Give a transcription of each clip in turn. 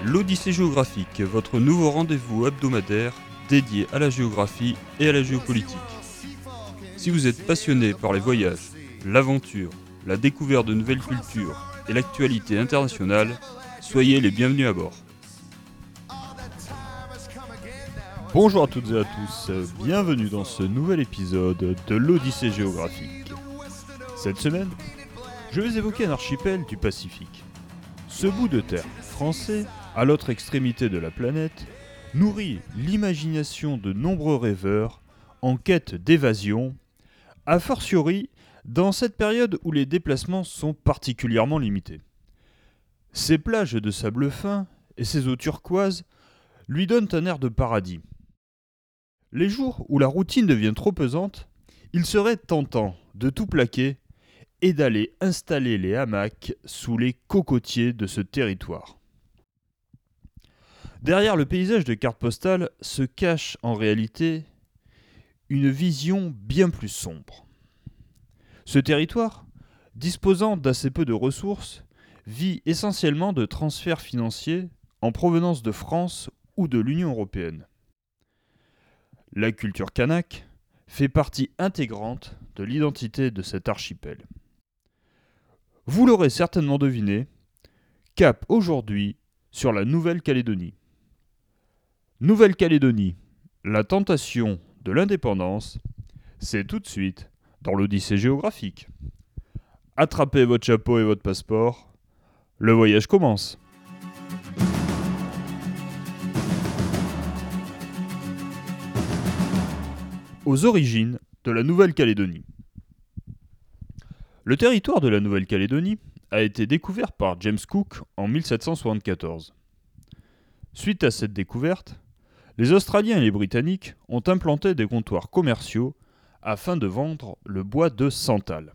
l'Odyssée géographique, votre nouveau rendez-vous hebdomadaire dédié à la géographie et à la géopolitique. Si vous êtes passionné par les voyages, l'aventure, la découverte de nouvelles cultures et l'actualité internationale, soyez les bienvenus à bord. Bonjour à toutes et à tous, bienvenue dans ce nouvel épisode de l'Odyssée géographique. Cette semaine, je vais évoquer un archipel du Pacifique. Ce bout de terre français, à l'autre extrémité de la planète, nourrit l'imagination de nombreux rêveurs en quête d'évasion, a fortiori dans cette période où les déplacements sont particulièrement limités. Ses plages de sable fin et ses eaux turquoises lui donnent un air de paradis. Les jours où la routine devient trop pesante, il serait tentant de tout plaquer et d'aller installer les hamacs sous les cocotiers de ce territoire. Derrière le paysage de carte postale se cache en réalité une vision bien plus sombre. Ce territoire, disposant d'assez peu de ressources, vit essentiellement de transferts financiers en provenance de France ou de l'Union européenne. La culture kanak fait partie intégrante de l'identité de cet archipel. Vous l'aurez certainement deviné, cap aujourd'hui sur la Nouvelle-Calédonie. Nouvelle-Calédonie, la tentation de l'indépendance, c'est tout de suite dans l'Odyssée géographique. Attrapez votre chapeau et votre passeport, le voyage commence. Aux origines de la Nouvelle-Calédonie. Le territoire de la Nouvelle-Calédonie a été découvert par James Cook en 1774. Suite à cette découverte, les Australiens et les Britanniques ont implanté des comptoirs commerciaux afin de vendre le bois de santal.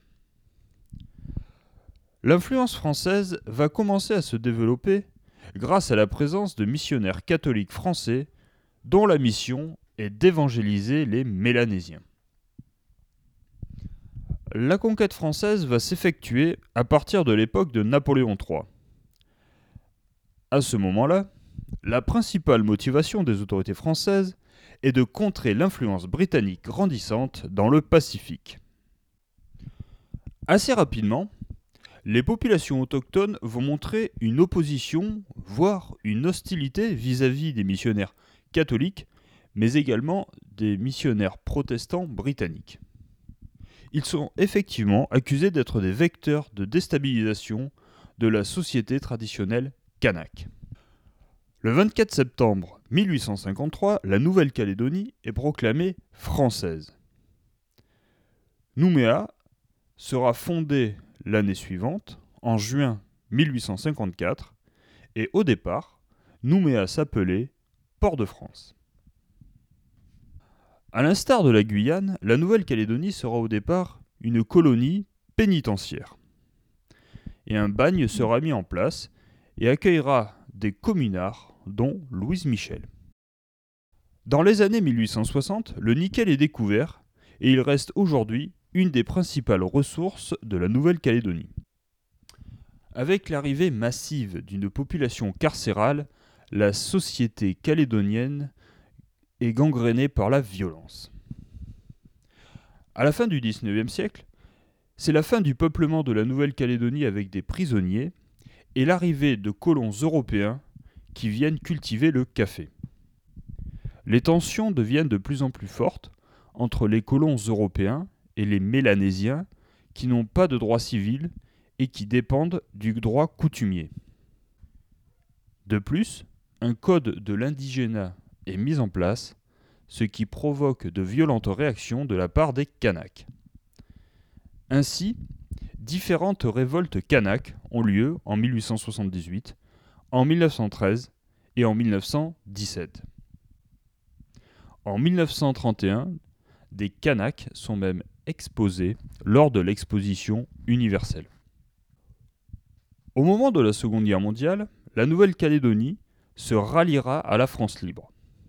L'influence française va commencer à se développer grâce à la présence de missionnaires catholiques français dont la mission est d'évangéliser les Mélanésiens. La conquête française va s'effectuer à partir de l'époque de Napoléon III. À ce moment-là, la principale motivation des autorités françaises est de contrer l'influence britannique grandissante dans le Pacifique. Assez rapidement, les populations autochtones vont montrer une opposition, voire une hostilité vis-à-vis des missionnaires catholiques, mais également des missionnaires protestants britanniques. Ils sont effectivement accusés d'être des vecteurs de déstabilisation de la société traditionnelle kanak. Le 24 septembre 1853, la Nouvelle-Calédonie est proclamée française. Nouméa sera fondée l'année suivante, en juin 1854, et au départ, Nouméa s'appelait Port-de-France. À l'instar de la Guyane, la Nouvelle-Calédonie sera au départ une colonie pénitentiaire. Et un bagne sera mis en place et accueillera des communards, dont Louise Michel. Dans les années 1860, le nickel est découvert et il reste aujourd'hui une des principales ressources de la Nouvelle-Calédonie. Avec l'arrivée massive d'une population carcérale, la société calédonienne est gangrénée par la violence. À la fin du XIXe siècle, c'est la fin du peuplement de la Nouvelle-Calédonie avec des prisonniers et l'arrivée de colons européens qui viennent cultiver le café. Les tensions deviennent de plus en plus fortes entre les colons européens et les Mélanésiens qui n'ont pas de droit civil et qui dépendent du droit coutumier. De plus, un code de l'indigénat est mis en place, ce qui provoque de violentes réactions de la part des Kanaks. Ainsi, différentes révoltes Kanak ont lieu en 1878, en 1913 et en 1917. En 1931, des Kanaks sont même exposés lors de l'exposition universelle. Au moment de la Seconde Guerre mondiale, la Nouvelle-Calédonie se ralliera à la France libre.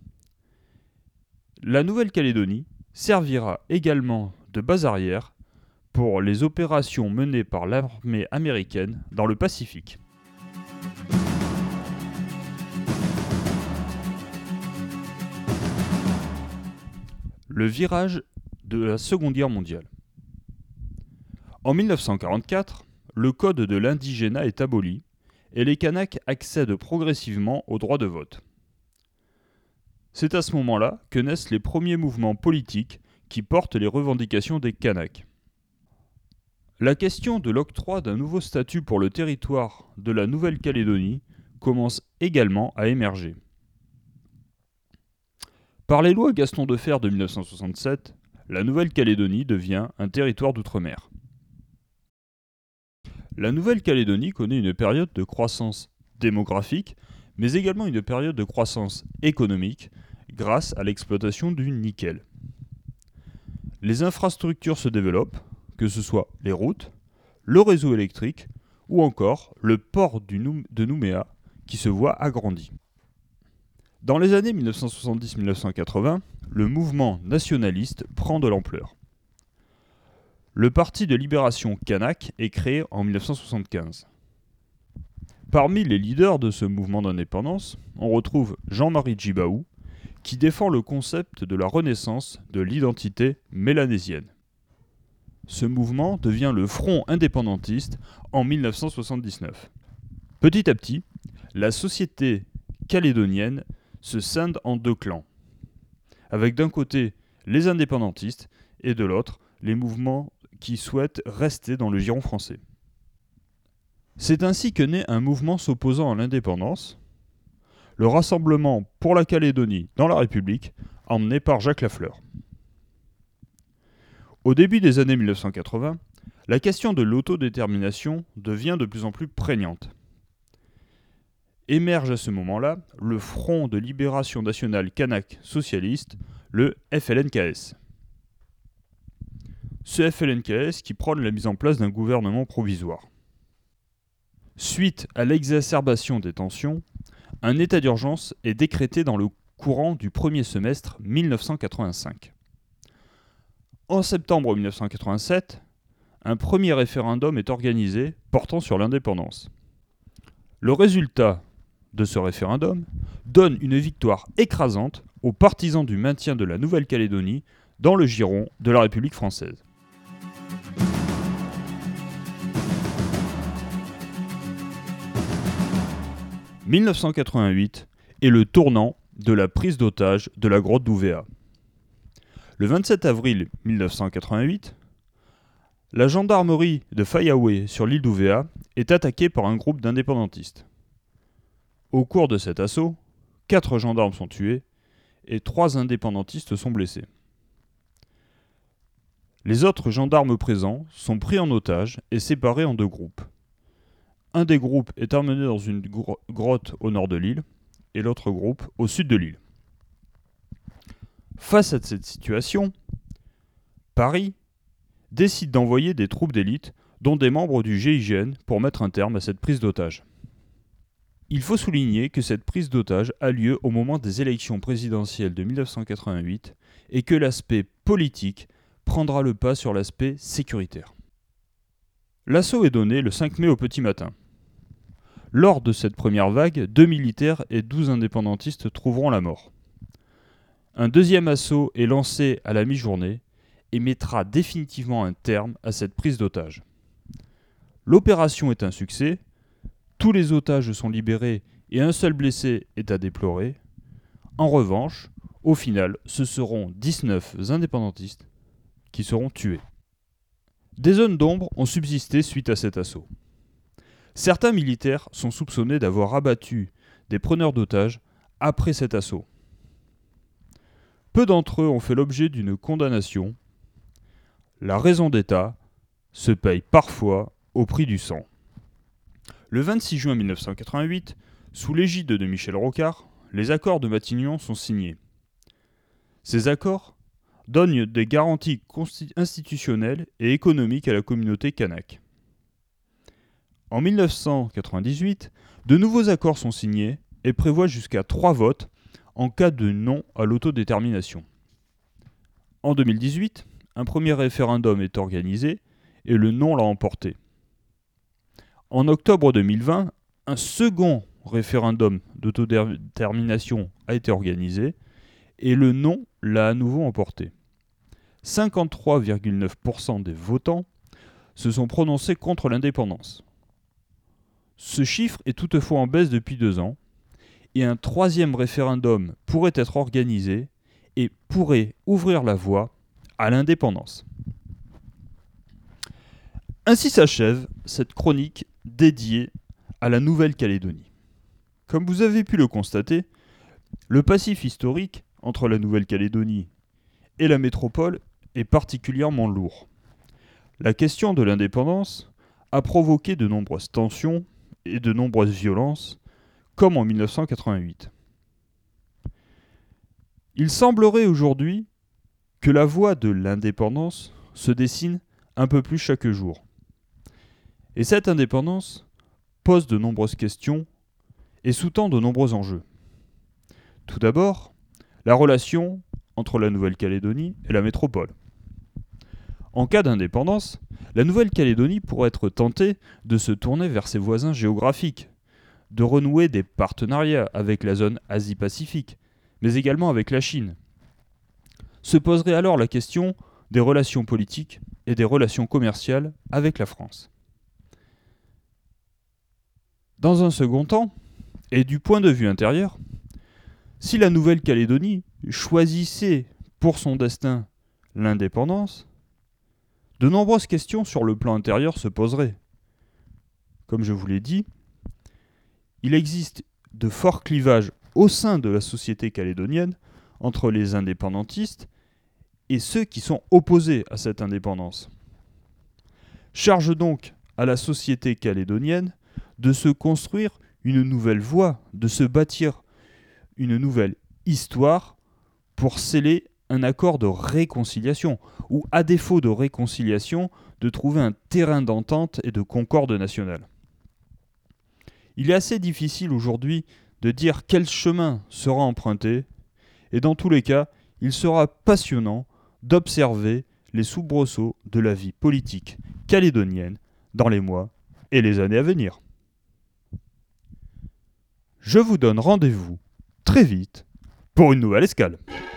La Nouvelle-Calédonie servira également de base arrière pour les opérations menées par l'armée américaine dans le Pacifique. Le virage de la Seconde Guerre mondiale. En 1944, le code de l'indigénat est aboli et les Kanaks accèdent progressivement au droit de vote. C'est à ce moment-là que naissent les premiers mouvements politiques qui portent les revendications des Kanaks. La question de l'octroi d'un nouveau statut pour le territoire de la Nouvelle-Calédonie commence également à émerger. Par les lois Gaston Defferre de 1967, la Nouvelle-Calédonie devient un territoire d'outre-mer. La Nouvelle-Calédonie connaît une période de croissance démographique, mais également une période de croissance économique grâce à l'exploitation du nickel. Les infrastructures se développent, que ce soit les routes, le réseau électrique ou encore le port de Nouméa qui se voit agrandi. Dans les années 1970-1980, le mouvement nationaliste prend de l'ampleur. Le Parti de libération kanak est créé en 1975. Parmi les leaders de ce mouvement d'indépendance, on retrouve Jean-Marie Djibaou, qui défend le concept de la renaissance de l'identité mélanésienne. Ce mouvement devient le Front indépendantiste en 1979. Petit à petit, la société calédonienne se scinde en deux clans, avec d'un côté les indépendantistes et de l'autre les mouvements qui souhaitent rester dans le giron français. C'est ainsi que naît un mouvement s'opposant à l'indépendance, le Rassemblement pour la Calédonie dans la République, emmené par Jacques Lafleur. Au début des années 1980, la question de l'autodétermination devient de plus en plus prégnante. Émerge à ce moment-là le Front de libération nationale kanak socialiste, le FLNKS. Ce FLNKS qui prône la mise en place d'un gouvernement provisoire. Suite à l'exacerbation des tensions, un état d'urgence est décrété dans le courant du premier semestre 1985. En septembre 1987, un premier référendum est organisé portant sur l'indépendance. Le résultat de ce référendum donne une victoire écrasante aux partisans du maintien de la Nouvelle-Calédonie dans le giron de la République française. « 1988 est le tournant de la prise d'otage de la grotte d'Ouvéa. Le 27 avril 1988, la gendarmerie de Fayaoué sur l'île d'Ouvéa est attaquée par un groupe d'indépendantistes. Au cours de cet assaut, 4 gendarmes sont tués et 3 indépendantistes sont blessés. Les autres gendarmes présents sont pris en otage et séparés en 2 groupes. Un des groupes est emmené dans une grotte au nord de l'île et l'autre groupe au sud de l'île. Face à cette situation, Paris décide d'envoyer des troupes d'élite, dont des membres du GIGN, pour mettre un terme à cette prise d'otage. Il faut souligner que cette prise d'otage a lieu au moment des élections présidentielles de 1988 et que l'aspect politique prendra le pas sur l'aspect sécuritaire. L'assaut est donné le 5 mai au petit matin. Lors de cette première vague, 2 militaires et 12 indépendantistes trouveront la mort. Un deuxième assaut est lancé à la mi-journée et mettra définitivement un terme à cette prise d'otage. L'opération est un succès, tous les otages sont libérés et un seul blessé est à déplorer. En revanche, au final, ce seront 19 indépendantistes qui seront tués. Des zones d'ombre ont subsisté suite à cet assaut. Certains militaires sont soupçonnés d'avoir abattu des preneurs d'otages après cet assaut. Peu d'entre eux ont fait l'objet d'une condamnation. La raison d'État se paye parfois au prix du sang. Le 26 juin 1988, sous l'égide de Michel Rocard, les accords de Matignon sont signés. Ces accords donnent des garanties institutionnelles et économiques à la communauté kanak. En 1998, de nouveaux accords sont signés et prévoient jusqu'à 3 votes en cas de non à l'autodétermination. En 2018, un premier référendum est organisé et le non l'a emporté. En octobre 2020, un second référendum d'autodétermination a été organisé et le non l'a à nouveau emporté. 53,9% des votants se sont prononcés contre l'indépendance. Ce chiffre est toutefois en baisse depuis 2 ans, et un 3e référendum pourrait être organisé et pourrait ouvrir la voie à l'indépendance. Ainsi s'achève cette chronique dédiée à la Nouvelle-Calédonie. Comme vous avez pu le constater, le passif historique entre la Nouvelle-Calédonie et la métropole est particulièrement lourd. La question de l'indépendance a provoqué de nombreuses tensions et de nombreuses violences, comme en 1988. Il semblerait aujourd'hui que la voie de l'indépendance se dessine un peu plus chaque jour. Et cette indépendance pose de nombreuses questions et sous-tend de nombreux enjeux. Tout d'abord, la relation entre la Nouvelle-Calédonie et la métropole. En cas d'indépendance, la Nouvelle-Calédonie pourrait être tentée de se tourner vers ses voisins géographiques, de renouer des partenariats avec la zone Asie-Pacifique, mais également avec la Chine. Se poserait alors la question des relations politiques et des relations commerciales avec la France. Dans un second temps, et du point de vue intérieur, si la Nouvelle-Calédonie choisissait pour son destin l'indépendance, de nombreuses questions sur le plan intérieur se poseraient. Comme je vous l'ai dit, il existe de forts clivages au sein de la société calédonienne entre les indépendantistes et ceux qui sont opposés à cette indépendance. Charge donc à la société calédonienne de se construire une nouvelle voie, de se bâtir une nouvelle histoire pour sceller un accord de réconciliation, ou à défaut de réconciliation, de trouver un terrain d'entente et de concorde nationale. Il est assez difficile aujourd'hui de dire quel chemin sera emprunté, et dans tous les cas, il sera passionnant d'observer les soubresauts de la vie politique calédonienne dans les mois et les années à venir. Je vous donne rendez-vous très vite pour une nouvelle escale.